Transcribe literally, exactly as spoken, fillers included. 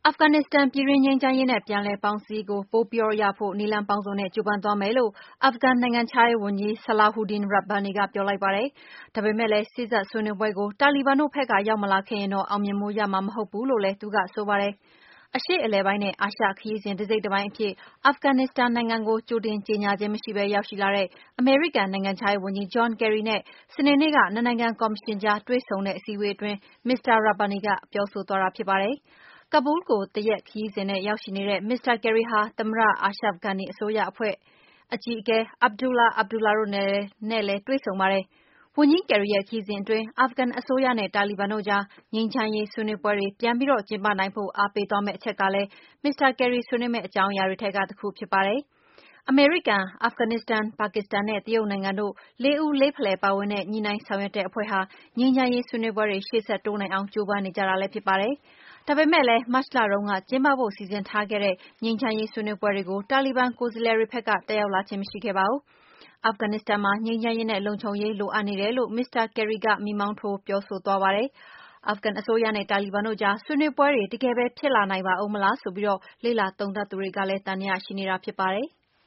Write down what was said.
အာဖဂန်နစ္စတန်ပြည်တွင်းငြိမ်းချမ်းရေးနဲ့ပြန်လည်ပေါင်းစည်းရေးကိုပိုပြီးရဖို့နည်းလမ်းပေါင်းစုံနဲ့ကြိုးပမ်းသွားမယ်လို့အာဖဂန်နိုင်ငံခြားရေးဝန်ကြီး Salahuddin Rabbani ကပြောလိုက်ပါတယ်။ဒါပေမဲ့လည်းစေ့စပ်ဆွေးနွေးပွဲကိုတာလီဘန်တို့ဘက်ကရောက်မလာခဲ့ရင်တော့အောင်မြင်မှုရမှာမဟုတ်ဘူးလို့လည်းသူကဆိုပါတယ်။အရှေ့အလယ်ပိုင်းနဲ့အာရှခရီးစဉ်တစိတ်တပိုင်းအဖြစ်အာဖဂန်နစ္စတန်နိုင်ငံကိုကြိုတင်ကြေညာခြင်းမရှိဘဲရောက်ရှိလာတဲ့အမေရိကန်နိုင်ငံခြားရေးဝန်ကြီး John Kerry နဲ့စနေနေ့ကနှစ်နိုင်ငံကော်မရှင်ကြားတွေ့ဆုံတဲ့အစည်းအဝေးအတွင်း မစ္စတာ Rabbani ကပြောဆိုသွားတာဖြစ်ပါတယ်။ကာဘူးလ်ကိုတရက်ခရီးစဉ်နဲ့ရောက်ရှိနေတဲ့မစ္စတာ Kerry ဟာသမ္မတ Ashraf Ghani အစိုးရအဖွဲ့အကြီးအကဲ Abdullah Abdullah တို့နဲ့လည်းတွေ့ဆုံပါတယ်။ ဝန်ကြီး Kerry ရဲ့ခရီးစဉ်အတွင်းအာဖဂန်အစိုးရနဲ့တာလီဘန်တို့ကြားငြိမ်းချမ်းရေးဆွေးနွေးပွဲတွေပြန်ပြီးကျင်းပနိုင်ဖို့အားပေးသွားမယ့်အချက်ကလည်းမစ္စတာ Kerry ဆွေးနွေးမယ့်အကြောင်းအရာတွေထဲကတခုဖြစ်ပါတယ်။ အမေရိကန်၊အာဖဂန်နစ္စတန်၊ပါကစ္စတန်နဲ့တရုတ်နိုင်ငံတို့လေးဦးလေးဖလှယ်ပါဝင်တဲ့ညှိနှိုင်းဆောင်ရွက်တဲ့အဖွဲ့ဟာငြိမ်းချမ်းရေးဆွေးနွေးပွဲတွေရှေ့ဆက်တိုးနိုင်အောင်ကြိုးပမ်းနေကြတာလည်းဖြစ်ပါတယ်။ဒါပေမဲ့လည်းမတ်လတုန်းကကျင်းပဖို့စီစဉ်ထားခဲ့တဲ့ငြိမ်းချမ်းရေးဆွေးနွေးပွဲတွေကိုတာလီဘန်ကိုယ်စားလှယ်တွေဘက်ကတက်ရောက်လာခြင်းမရှိခဲ့ပါဘူး။အာဖဂန်နစ္စတန်မှာငြိမ်းချမ်းရေးနဲ့လုံခြုံရေးလိုအပ်နေတယ်လို့မစ္စတာ Kerry ကမီးမောင်းထိုးပြောဆိုသွားပါတယ်။အာဖဂန်အစိုးရနဲ့တာလီဘန်တို့ကြားဆွေးနွေးပွဲတွေတကယ်ပဲဖြစ်လာနိုင်ပါဦးမလားဆိုပြီးလေ့လာသုံးသပ်သူတွေကလည်းသံသယရှိနေတာဖြစ်ပါတယ်။